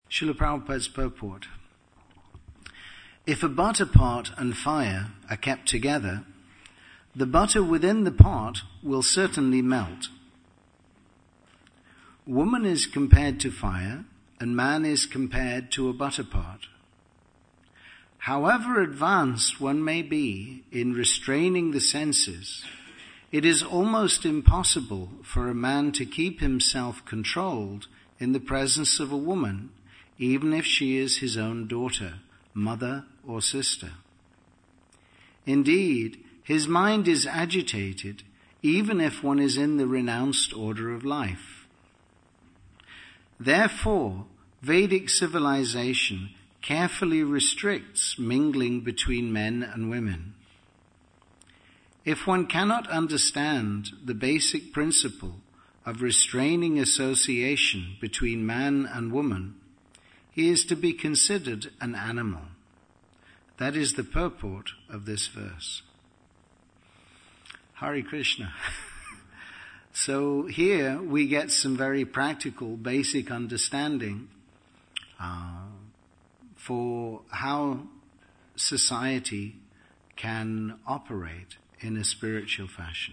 Srila Prabhupada's purport. If a butter pot and fire are kept together, the butter within the pot will certainly melt. Woman is compared to fire, and man is compared to a butter pot. However advanced one may be in restraining the senses, it is almost impossible for a man to keep himself controlled in the presence of a woman, even if she is his own daughter, mother, or sister. Indeed, his mind is agitated even if one is in the renounced order of life. Therefore, Vedic civilization carefully restricts mingling between men and women. If one cannot understand the basic principle of restraining association between man and woman, he is to be considered an animal. That is the purport of this verse. Hare Krishna. So here we get some very practical, basic understanding for how society can operate in a spiritual fashion.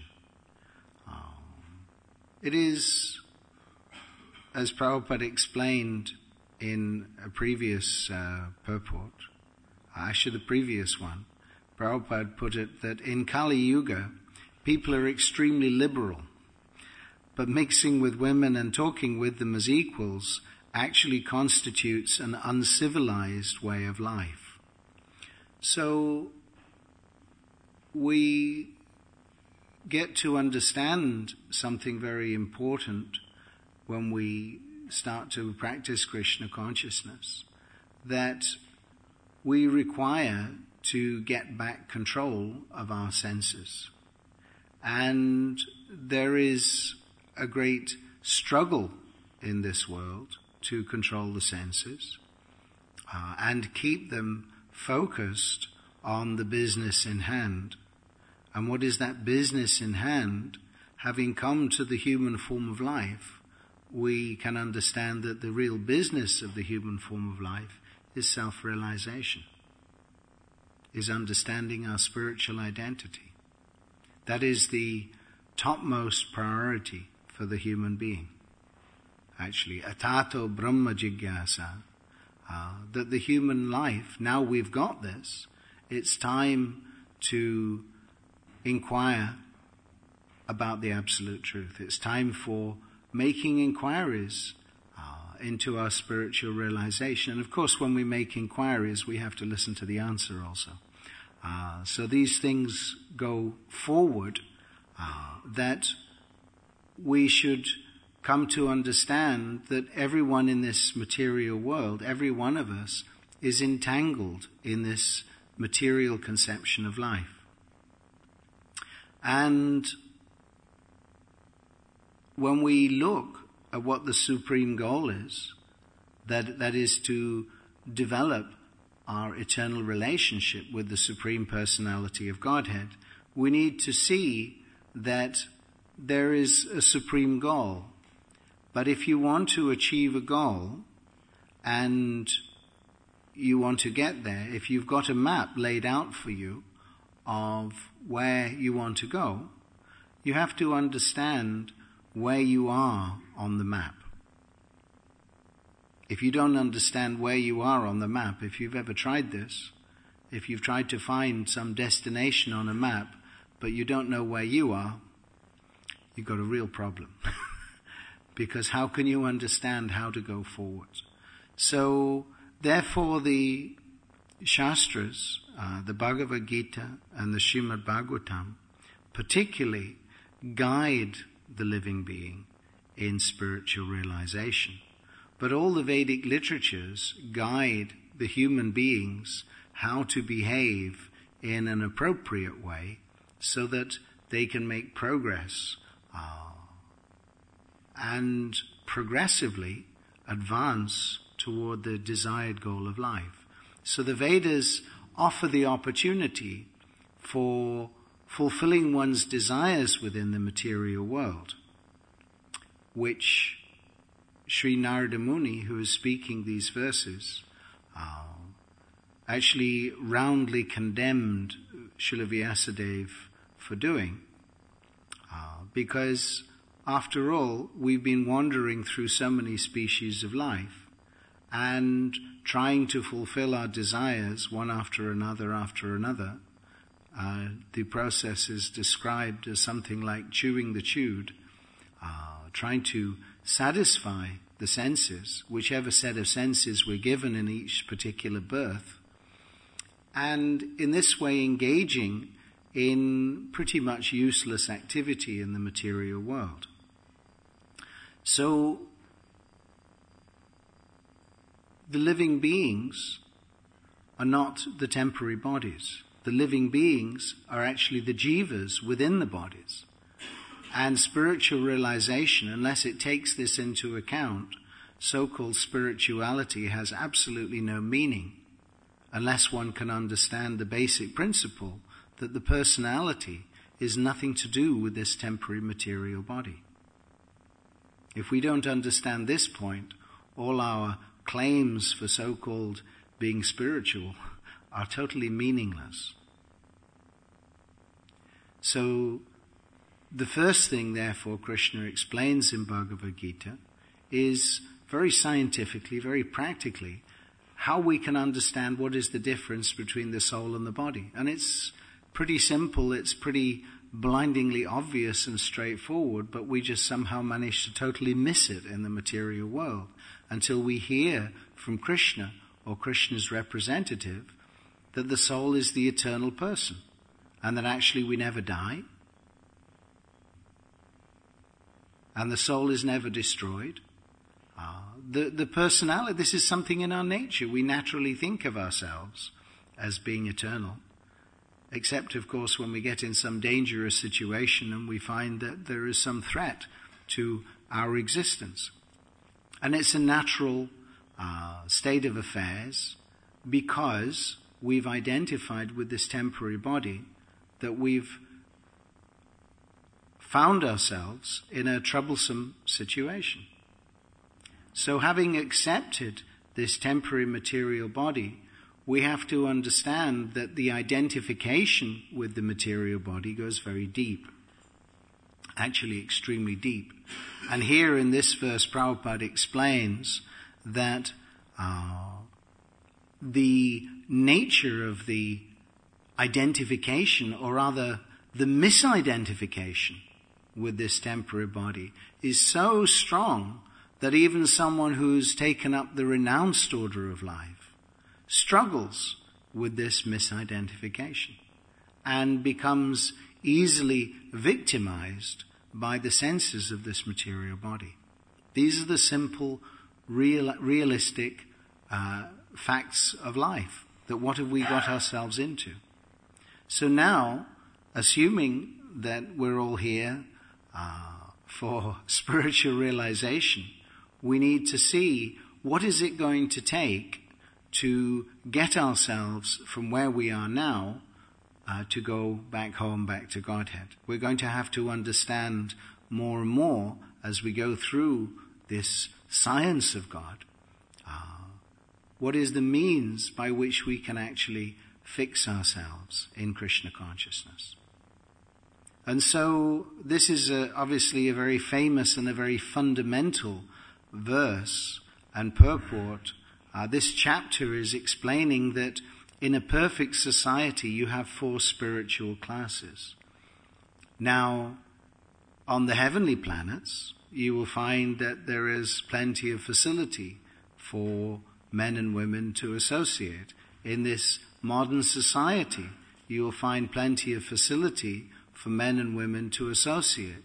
It is, as Prabhupada explained in a previous purport, actually the previous one, Prabhupada put it that in Kali Yuga, people are extremely liberal, but mixing with women and talking with them as equals actually constitutes an uncivilized way of life. So we get to understand something very important when we start to practice Krishna consciousness, that we require to get back control of our senses. And there is a great struggle in this world to control the senses and keep them focused on the business in hand. And what is that business in hand? Having come to the human form of life, we can understand that the real business of the human form of life is self-realization, is understanding our spiritual identity. That is the topmost priority for the human being. Actually, atato brahma jigyasa, that the human life, now we've got this, it's time to inquire about the absolute truth. It's time for making inquiries into our spiritual realization. And of course, when we make inquiries, we have to listen to the answer also. So these things go forward, that we should come to understand that everyone in this material world, every one of us, is entangled in this material conception of life. And when we look at what the supreme goal is, that is to develop our eternal relationship with the Supreme Personality of Godhead, we need to see that there is a supreme goal. But if you want to achieve a goal and you want to get there, if you've got a map laid out for you of where you want to go, you have to understand where you are on the map. If you don't understand where you are on the map, if you've ever tried this, if you've tried to find some destination on a map, but you don't know where you are, you've got a real problem. Because how can you understand how to go forward? So, therefore the Shastras, the Bhagavad Gita and the Srimad Bhagavatam, particularly guide the living being in spiritual realization. But all the Vedic literatures guide the human beings how to behave in an appropriate way so that they can make progress and progressively advance toward the desired goal of life. So the Vedas offer the opportunity for fulfilling one's desires within the material world, which Sri Narada Muni, who is speaking these verses, actually roundly condemned Srila Vyasadeva for doing. Because, after all, we've been wandering through so many species of life and trying to fulfill our desires one after another. The process is described as something like chewing the chewed, trying to satisfy the senses, whichever set of senses we're given in each particular birth, and in this way engaging in pretty much useless activity in the material world. So, the living beings are not the temporary bodies. The living beings are actually the jivas within the bodies. And spiritual realization, unless it takes this into account, so-called spirituality has absolutely no meaning, unless one can understand the basic principle that the personality is nothing to do with this temporary material body. If we don't understand this point, all our claims for so-called being spiritual are totally meaningless. So, the first thing, therefore, Krishna explains in Bhagavad Gita is very scientifically, very practically, how we can understand what is the difference between the soul and the body. And it's pretty simple, it's pretty blindingly obvious and straightforward, but we just somehow manage to totally miss it in the material world until we hear from Krishna or Krishna's representative that the soul is the eternal person and that actually we never die and the soul is never destroyed. The personality, this is something in our nature. We naturally think of ourselves as being eternal. Except, of course, when we get in some dangerous situation and we find that there is some threat to our existence. And it's a natural state of affairs because we've identified with this temporary body that we've found ourselves in a troublesome situation. So having accepted this temporary material body, we have to understand that the identification with the material body goes very deep, actually extremely deep. And here in this verse, Prabhupada explains that the nature of the identification, or rather the misidentification with this temporary body, is so strong that even someone who's taken up the renounced order of life struggles with this misidentification and becomes easily victimized by the senses of this material body. These are the simple, realistic facts of life, that what have we got ourselves into? So now, assuming that we're all here for spiritual realization, we need to see what is it going to take to get ourselves from where we are now to go back home, back to Godhead. We're going to have to understand more and more as we go through this science of God. What is the means by which we can actually fix ourselves in Krishna consciousness? And so this is obviously a very famous and a very fundamental verse and purport. This chapter is explaining that in a perfect society you have 4 spiritual classes. Now, on the heavenly planets, you will find that there is plenty of facility for men and women to associate. In this modern society, you will find plenty of facility for men and women to associate.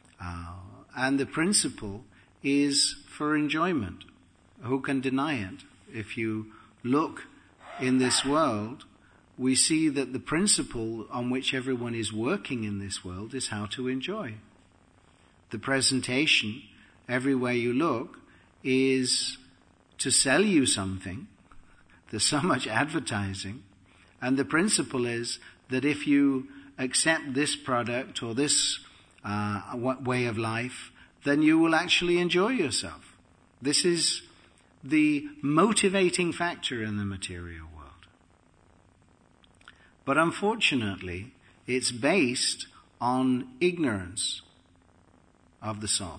And the principle is for enjoyment. Who can deny it? If you look in this world, we see that the principle on which everyone is working in this world is how to enjoy. The presentation, everywhere you look, is to sell you something. There's so much advertising. And the principle is that if you accept this product or this way of life, then you will actually enjoy yourself. This is the motivating factor in the material world. But unfortunately, it's based on ignorance of the soul.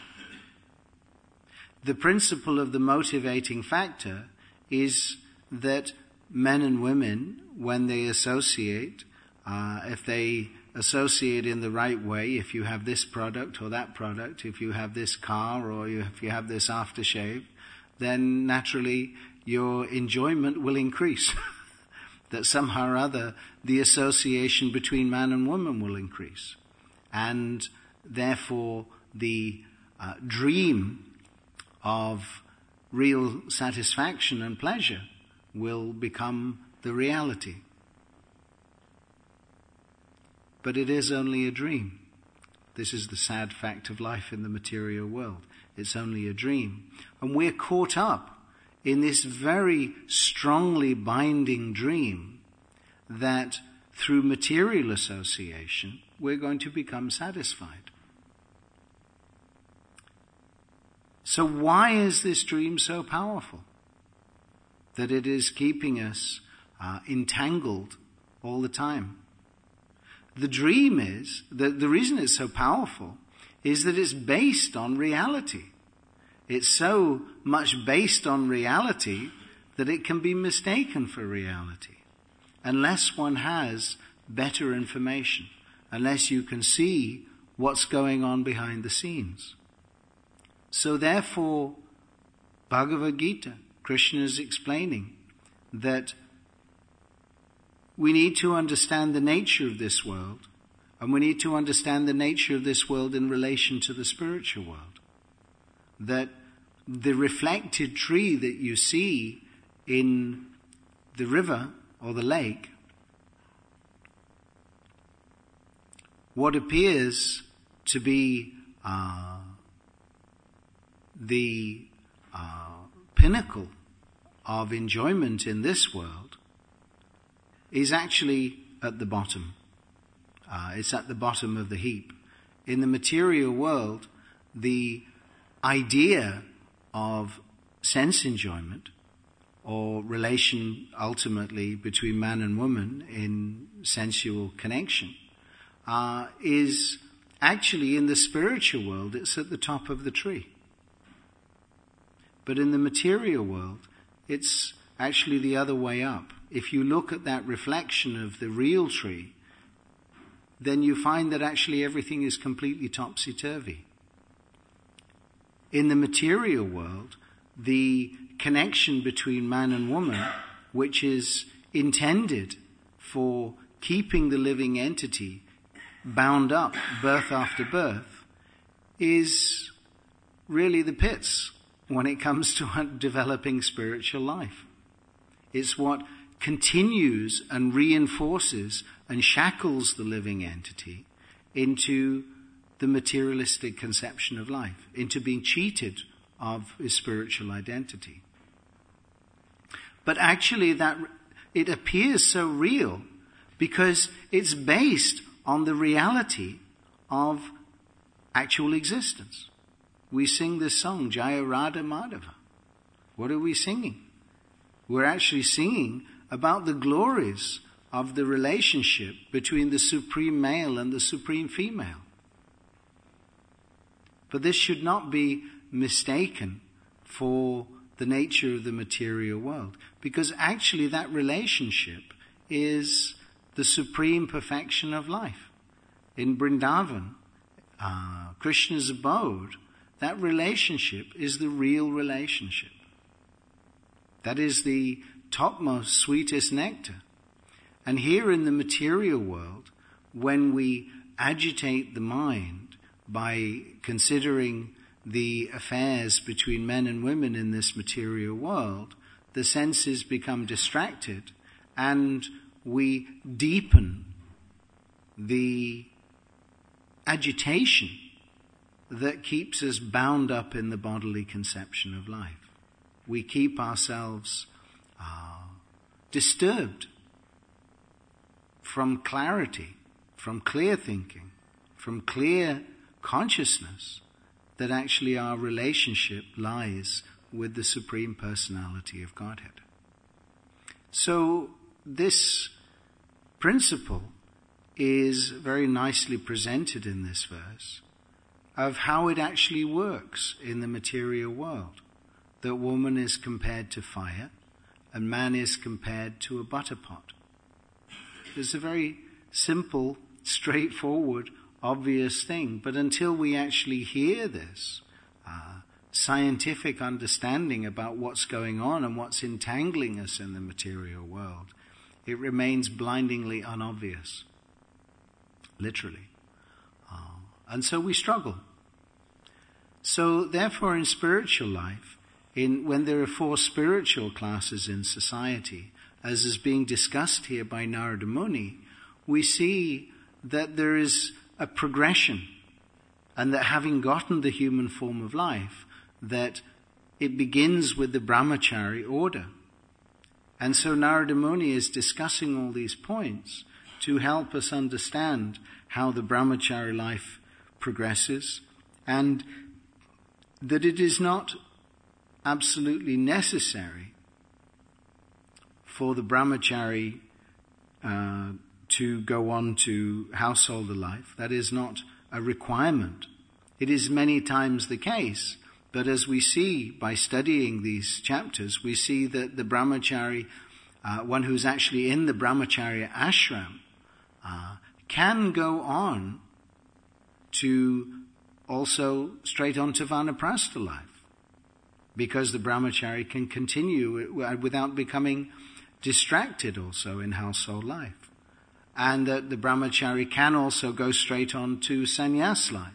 The principle of the motivating factor is that men and women, when they associate, if they associate in the right way, if you have this product or that product, if you have this car or if you have this aftershave, then naturally your enjoyment will increase. That somehow or other the association between man and woman will increase. And therefore the dream of real satisfaction and pleasure will become the reality. But it is only a dream. This is the sad fact of life in the material world. It's only a dream. And we're caught up in this very strongly binding dream that through material association we're going to become satisfied. So why is this dream so powerful? That it is keeping us entangled all the time. The dream is, the reason it's so powerful is that it's based on reality. It's so much based on reality that it can be mistaken for reality. Unless one has better information, unless you can see what's going on behind the scenes. So therefore, Bhagavad Gita, Krishna is explaining that we need to understand the nature of this world, and we need to understand the nature of this world in relation to the spiritual world. That the reflected tree that you see in the river or the lake, what appears to be the pinnacle of enjoyment in this world is actually at the bottom. It's at the bottom of the heap. In the material world, the idea of sense enjoyment or relation ultimately between man and woman in sensual connection is actually in the spiritual world, it's at the top of the tree. But in the material world, it's actually the other way up. If you look at that reflection of the real tree, then you find that actually everything is completely topsy-turvy. In the material world, the connection between man and woman, which is intended for keeping the living entity bound up birth after birth, is really the pits when it comes to developing spiritual life. It's what continues and reinforces and shackles the living entity into the materialistic conception of life, into being cheated of his spiritual identity. But actually that it appears so real because it's based on the reality of actual existence. We sing this song, Jaya Radha Madhava. What are we singing? We're actually singing about the glories of the relationship between the supreme male and the supreme female. But this should not be mistaken for the nature of the material world, because actually that relationship is the supreme perfection of life. In Vrindavan, Krishna's abode, that relationship is the real relationship. That is the topmost, sweetest nectar. And here in the material world, when we agitate the mind by considering the affairs between men and women in this material world, the senses become distracted and we deepen the agitation that keeps us bound up in the bodily conception of life. We keep ourselves disturbed from clarity, from clear thinking, from clear consciousness that actually our relationship lies with the Supreme Personality of Godhead. So this principle is very nicely presented in this verse of how it actually works in the material world. That woman is compared to fire and man is compared to a butter pot. It's a very simple, straightforward, obvious thing. But until we actually hear this scientific understanding about what's going on and what's entangling us in the material world, it remains blindingly unobvious, literally. And so we struggle. So therefore in spiritual life, when there are 4 spiritual classes in society, as is being discussed here by Narada Muni, we see that there is a progression, and that having gotten the human form of life, that it begins with the brahmachari order. And so Narada Muni is discussing all these points to help us understand how the brahmachari life progresses, and that it is not absolutely necessary for the brahmachari to go on to householder life. That is not a requirement. It is many times the case, but as we see by studying these chapters, we see that the brahmachari, one who's actually in the brahmacharya ashram, can go on to also straight on to vanaprastha life, because the brahmachari can continue without becoming distracted also in household life. And that the brahmachari can also go straight on to sannyas life.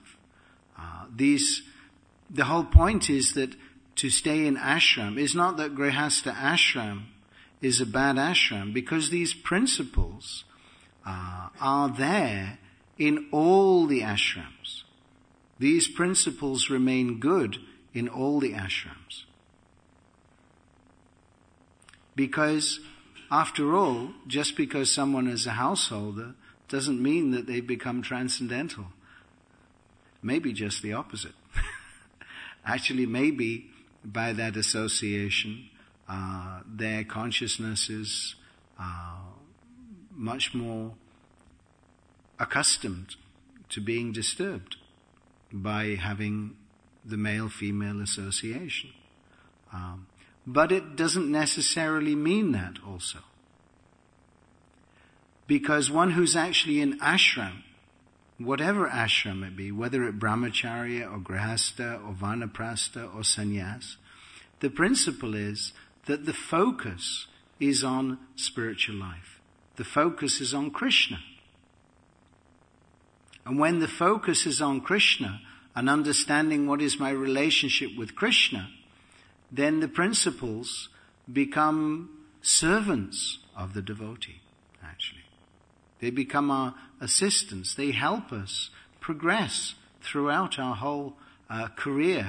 The whole point is that to stay in ashram is not that grihastha ashram is a bad ashram, because these principles are there in all the ashrams. These principles remain good in all the ashrams. Because, after all, just because someone is a householder doesn't mean that they become transcendental. Maybe just the opposite. Actually, maybe by that association, their consciousness is much more accustomed to being disturbed by having the male-female association. But it doesn't necessarily mean that also. Because one who's actually in ashram, whatever ashram it be, whether it brahmacharya or grihastha or vanaprastha or sannyas, the principle is that the focus is on spiritual life. The focus is on Krishna. And when the focus is on Krishna and understanding what is my relationship with Krishna, then the principles become servants of the devotee, actually. They become our assistants. They help us progress throughout our whole career.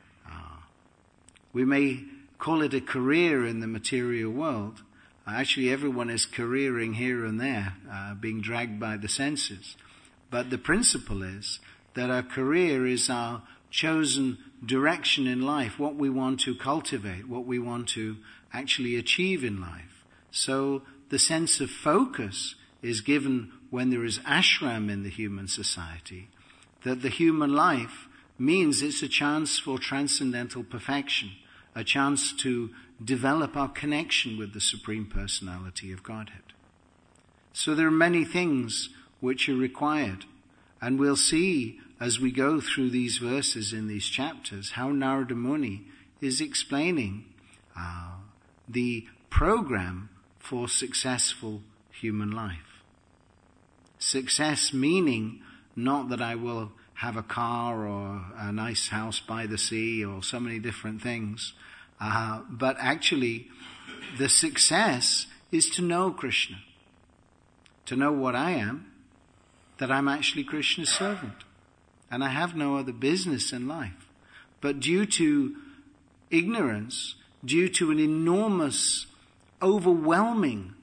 We may call it a career in the material world. Actually, everyone is careering here and there, being dragged by the senses. But the principle is that our career is our chosen direction in life, what we want to cultivate, what we want to actually achieve in life. So the sense of focus is given when there is ashram in the human society, that the human life means it's a chance for transcendental perfection, a chance to develop our connection with the Supreme Personality of Godhead. So there are many things which are required, and we'll see as we go through these verses in these chapters how Narada Muni is explaining the program for successful human life. Success meaning not that I will have a car or a nice house by the sea or so many different things, but actually the success is to know Krishna, to know what I am, that I'm actually Krishna's servant, and I have no other business in life. But due to ignorance, due to an enormous, overwhelming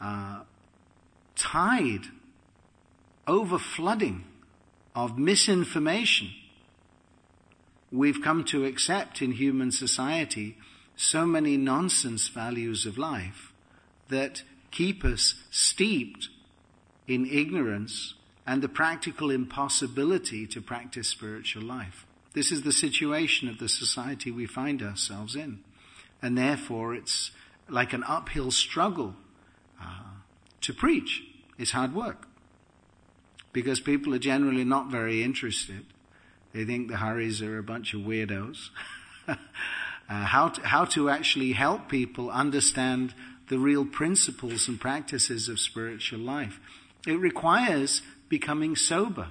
tide, overflooding of misinformation, we've come to accept in human society so many nonsense values of life that keep us steeped in ignorance and the practical impossibility to practice spiritual life. This is the situation of the society we find ourselves in. And therefore it's like an uphill struggle to preach. It's hard work. Because people are generally not very interested. They think the Haris are a bunch of weirdos. How to actually help people understand the real principles and practices of spiritual life. It requires becoming sober.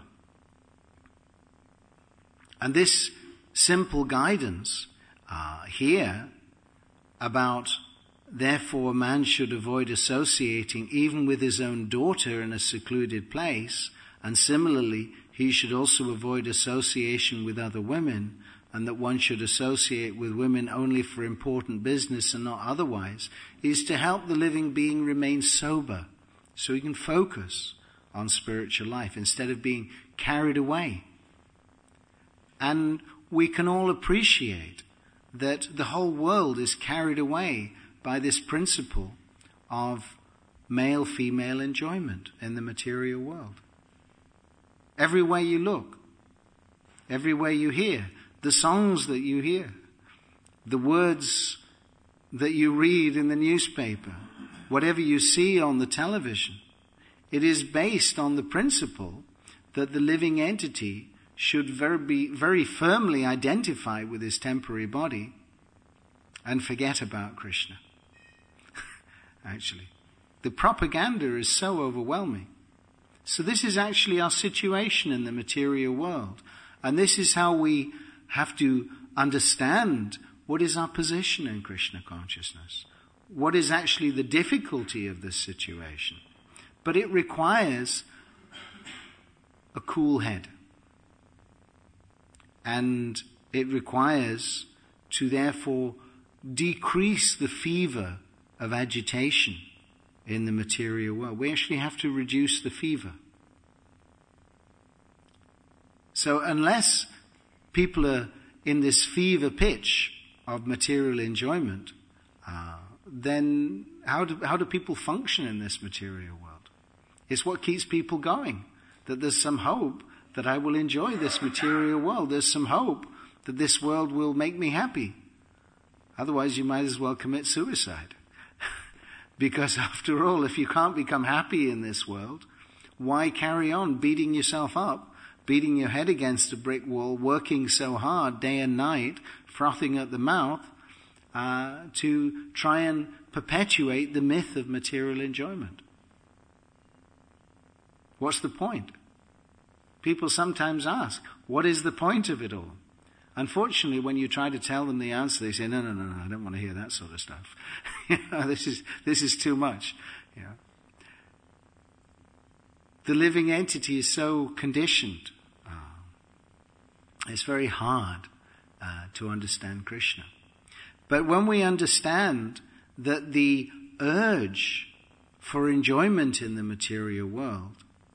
And this simple guidance here about, therefore, a man should avoid associating even with his own daughter in a secluded place, and similarly, he should also avoid association with other women, and that one should associate with women only for important business and not otherwise, is to help the living being remain sober so he can focus on spiritual life instead of being carried away. And we can all appreciate that the whole world is carried away by this principle of male-female enjoyment in the material world. Everywhere you look, everywhere you hear, the songs that you hear, the words that you read in the newspaper, whatever you see on the television, it is based on the principle that the living entity should be very firmly identify with his temporary body and forget about Krishna. Actually, the propaganda is so overwhelming. So this is actually our situation in the material world. And this is how we have to understand what is our position in Krishna consciousness. What is actually the difficulty of this situation. But it requires a cool head. And it requires to therefore decrease the fever of agitation in the material world. We actually have to reduce the fever. So unless people are in this fever pitch of material enjoyment, then how do people function in this material world? It's what keeps people going, that there's some hope that I will enjoy this material world. There's some hope that this world will make me happy. Otherwise, you might as well commit suicide. Because after all, if you can't become happy in this world, why carry on beating yourself up, beating your head against a brick wall, working so hard day and night, frothing at the mouth, to try and perpetuate the myth of material enjoyment? What's the point? People sometimes ask, what is the point of it all? Unfortunately, when you try to tell them the answer, they say, no, I don't want to hear that sort of stuff. This is too much. The living entity is so conditioned. It's very hard to understand Krishna. But when we understand that the urge for enjoyment in the material world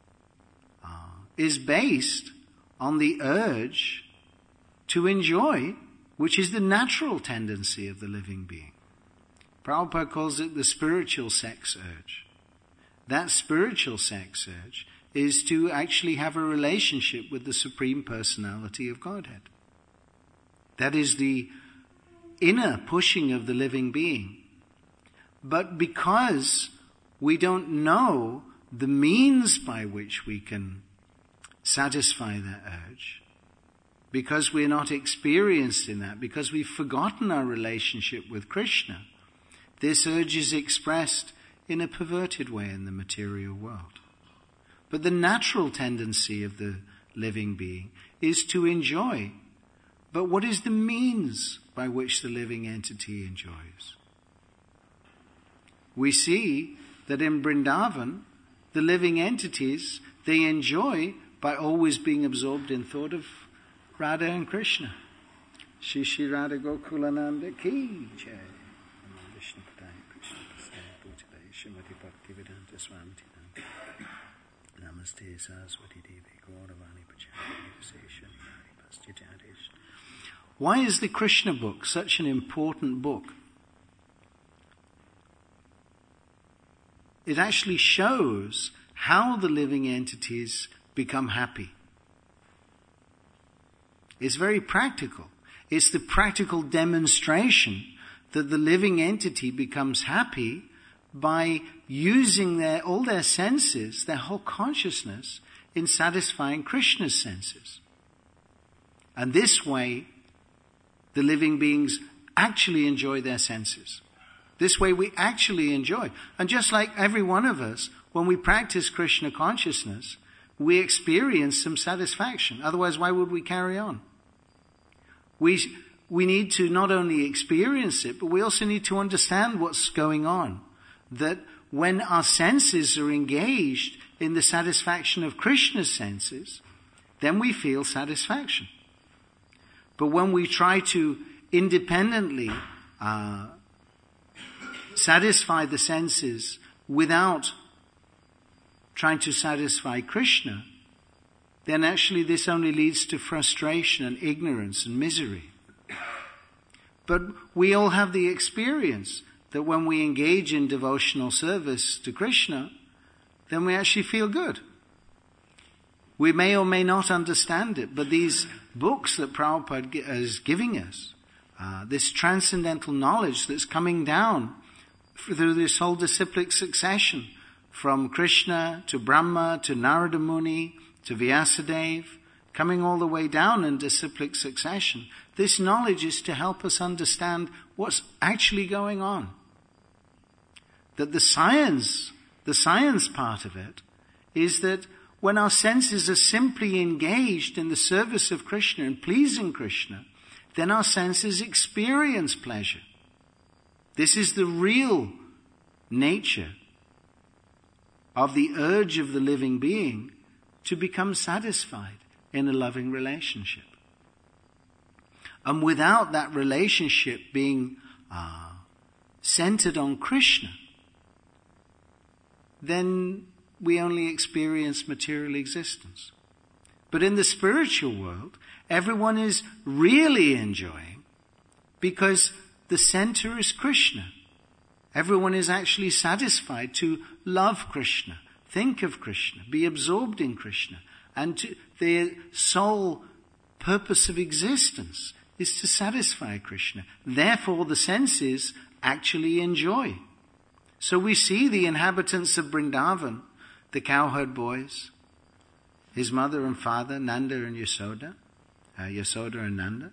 is based on the urge to enjoy, which is the natural tendency of the living being. Prabhupada calls it the spiritual sex urge. That spiritual sex urge is to actually have a relationship with the Supreme Personality of Godhead. That is the inner pushing of the living being. But because we don't know the means by which we can satisfy that urge, because we're not experienced in that, because we've forgotten our relationship with Krishna, this urge is expressed in a perverted way in the material world. But the natural tendency of the living being is to enjoy. But what is the means by which the living entity enjoys? We see that in Vrindavan, the living entities, they enjoy by always being absorbed in thought of Radha and Krishna. Shri Shri Radha Gokulananda Ki Jai. Vishnu Padaya Krishna Prasad Bhutale Shrimati Bhaktivedanta Swami Namaste Saraswati Devi Gauravani Pachari Seshani Hari Pastyatadesh. Why is the Krishna book such an important book? It actually shows how the living entities become happy. It's very practical. It's the practical demonstration that the living entity becomes happy by using all their senses, their whole consciousness, in satisfying Krishna's senses. And this way, the living beings actually enjoy their senses. This way we actually enjoy. And just like every one of us, when we practice Krishna consciousness, we experience some satisfaction. Otherwise, why would we carry on? We need to not only experience it, but we also need to understand what's going on. That when our senses are engaged in the satisfaction of Krishna's senses, then we feel satisfaction. But when we try to independently satisfy the senses without trying to satisfy Krishna, then actually this only leads to frustration and ignorance and misery. But we all have the experience that when we engage in devotional service to Krishna, then we actually feel good. We may or may not understand it, but these books that Prabhupada is giving us, this transcendental knowledge that's coming down through this whole disciplic succession, from Krishna to Brahma to Narada Muni to Vyasadeva, coming all the way down in disciplic succession. This knowledge is to help us understand what's actually going on. That the science part of it is that when our senses are simply engaged in the service of Krishna and pleasing Krishna, then our senses experience pleasure. This is the real nature of the urge of the living being to become satisfied in a loving relationship. And without that relationship being centered on Krishna, then we only experience material existence. But in the spiritual world, everyone is really enjoying because the center is Krishna. Everyone is actually satisfied to love Krishna, think of Krishna, be absorbed in Krishna, and their sole purpose of existence is to satisfy Krishna. Therefore, the senses actually enjoy. So we see the inhabitants of Vrindavan, the cowherd boys, his mother and father, Nanda and Yasoda, Yasoda and Nanda,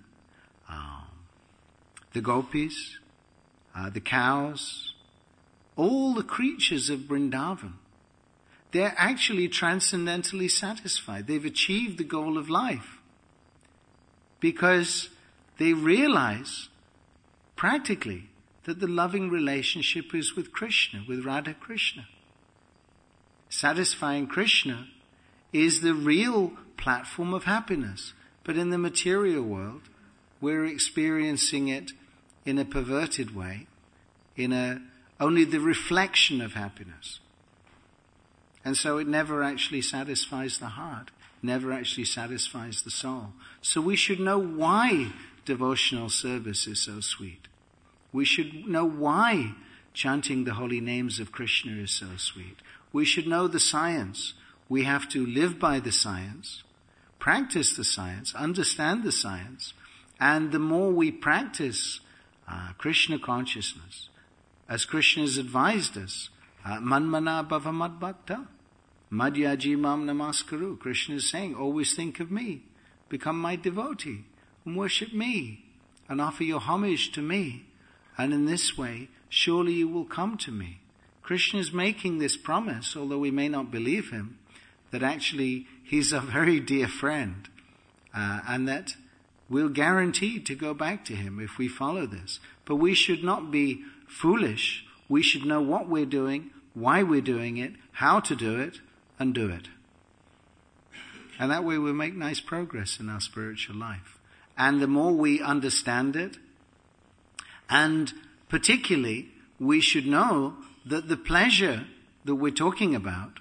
the gopis, the cows, all the creatures of Vrindavan. They're actually transcendentally satisfied. They've achieved the goal of life because they realize practically that the loving relationship is with Krishna, with Radha Krishna. Satisfying Krishna is the real platform of happiness. But in the material world, we're experiencing it in a perverted way, only the reflection of happiness. And so it never actually satisfies the heart, never actually satisfies the soul. So we should know why devotional service is so sweet. We should know why chanting the holy names of Krishna is so sweet. We should know the science. We have to live by the science, practice the science, understand the science. And the more we practice Krishna consciousness, as Krishna has advised us, manmana bhava madbhakta, madhyaji mam namaskaru. Krishna is saying, always think of me, become my devotee, and worship me, and offer your homage to me. And in this way, surely you will come to me. Krishna is making this promise, although we may not believe him, that actually he's a very dear friend, and that we're guaranteed to go back to him if we follow this. But we should not be foolish. We should know what we're doing, why we're doing it, how to do it, and do it. And that way we'll make nice progress in our spiritual life. And the more we understand it, and particularly we should know that the pleasure that we're talking about,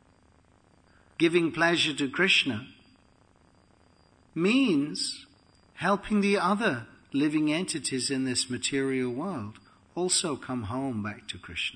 giving pleasure to Krishna, means helping the other living entities in this material world also come home back to Krishna.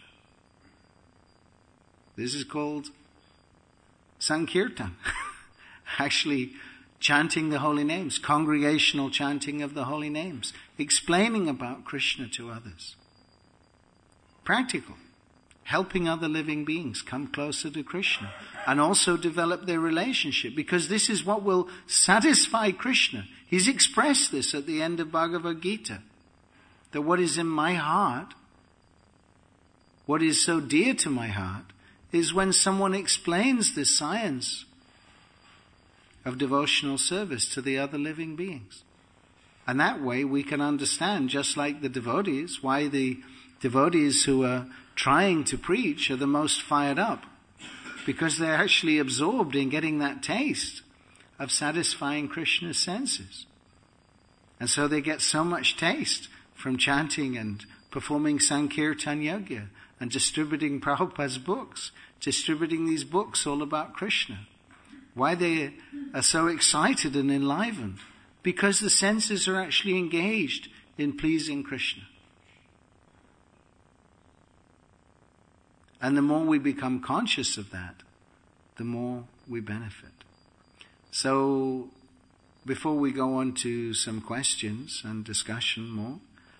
This is called Sankirtan. Actually chanting the holy names, congregational chanting of the holy names, explaining about Krishna to others. Practical. Helping other living beings come closer to Krishna and also develop their relationship, because this is what will satisfy Krishna. He's expressed this at the end of Bhagavad Gita, that what is in my heart, what is so dear to my heart, is when someone explains this science of devotional service to the other living beings. And that way we can understand, just like the devotees, why the devotees who are trying to preach are the most fired up, because they're actually absorbed in getting that taste of satisfying Krishna's senses. And so they get so much taste from chanting and performing Sankirtan Yajna and distributing Prabhupada's books, distributing these books all about Krishna. Why they are so excited and enlivened? Because the senses are actually engaged in pleasing Krishna. And the more we become conscious of that, the more we benefit. So, before we go on to some questions and discussion more,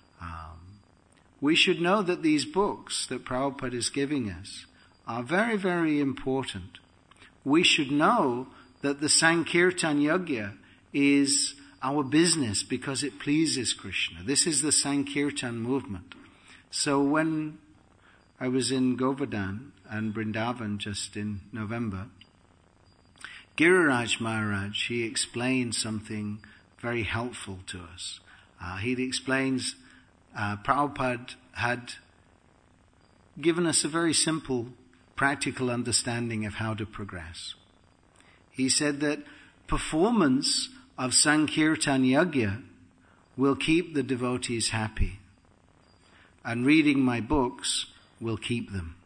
we should know that these books that Prabhupada is giving us are very, very important. We should know that the Sankirtan Yajna is our business because it pleases Krishna. This is the Sankirtan movement. So when I was in Govardhan and Vrindavan just in November, Giriraj Maharaj, he explained something very helpful to us. He explains Prabhupada had given us a very simple, practical understanding of how to progress. He said that performance of Sankirtan Yajna will keep the devotees happy, and reading my books will keep them.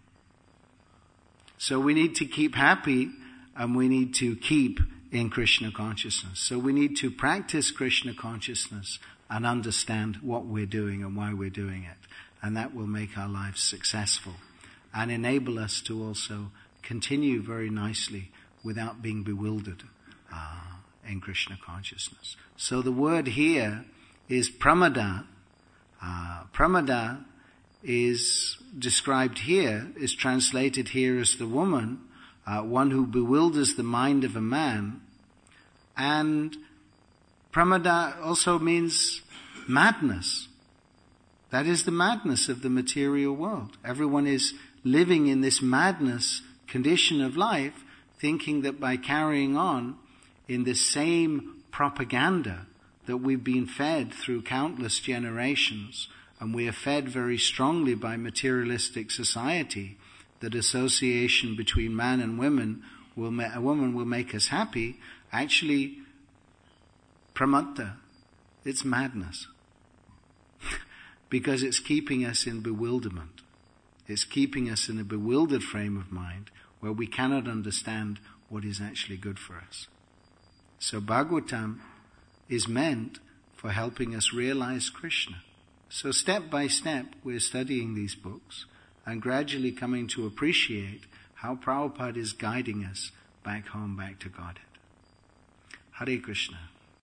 So we need to keep happy, and we need to keep in Krishna consciousness. So we need to practice Krishna consciousness and understand what we're doing and why we're doing it. And that will make our lives successful and enable us to also continue very nicely without being bewildered in Krishna consciousness. So the word here is pramada. Pramada is described here, is translated here as the woman, one who bewilders the mind of a man. And pramada also means madness. That is the madness of the material world. Everyone is living in this madness condition of life, thinking that by carrying on in this same propaganda that we've been fed through countless generations, and we are fed very strongly by materialistic society, that association between man and woman will make us happy. Actually, pramada, it's madness. Because it's keeping us in bewilderment. It's keeping us in a bewildered frame of mind where we cannot understand what is actually good for us. So Bhagavatam is meant for helping us realize Krishna. So step by step we're studying these books and gradually coming to appreciate how Prabhupada is guiding us back home, back to Godhead. Hare Krishna.